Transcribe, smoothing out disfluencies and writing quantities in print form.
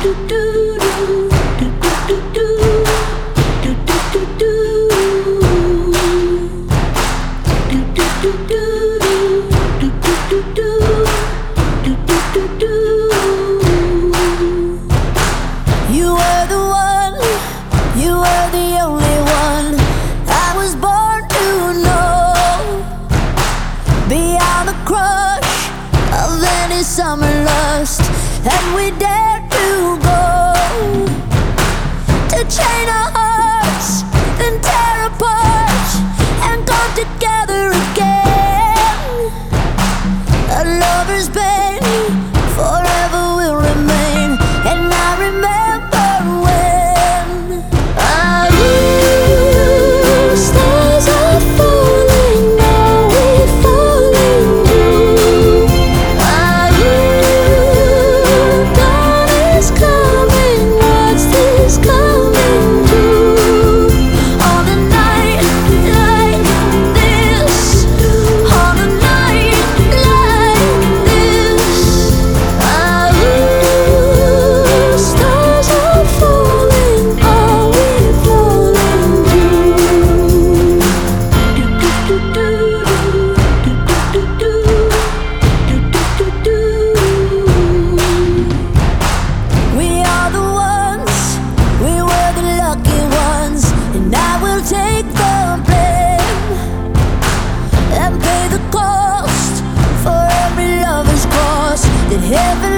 You were the one, you were the only one I was born to know. Beyond the crush of any summer lust, and we dared to go, to chain our hearts, then tear apart, and come together again. A lover's pain forever will remain, and I remember when stars are falling, now we're falling too. Dawn is coming, what's this coming to? On a night like this, on a night like this, stars are falling, are we falling too? We are the ones, we were the lucky ones, and I will take the blame and pay the cost for every lover's cross that heaven